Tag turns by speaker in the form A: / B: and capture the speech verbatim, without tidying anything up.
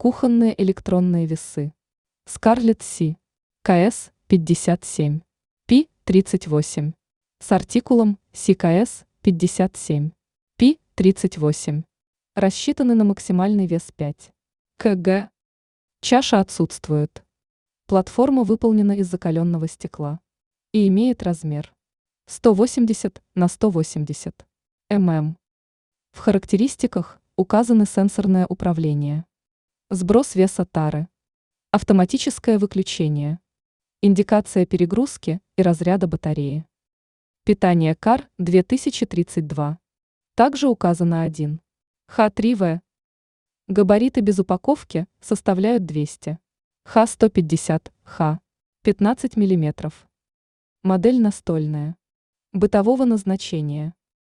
A: Кухонные электронные весы. Скарлетт Си. КС пятьдесят семь. Пи тридцать восемь. С артикулом Си КС пятьдесят семь. Пи тридцать восемь. Рассчитаны на максимальный вес пять килограммов. Чаша отсутствует. Платформа выполнена из закаленного стекла и имеет размер сто восемьдесят на сто восемьдесят миллиметров. В характеристиках указаны сенсорное управление, сброс веса тары, автоматическое выключение, индикация перегрузки и разряда батареи. Питание Кар две тысячи тридцать два. Также указано один Х три В. Габариты без упаковки составляют двести Х сто пятьдесят Х пятнадцать миллиметров. Модель настольная. Бытового назначения.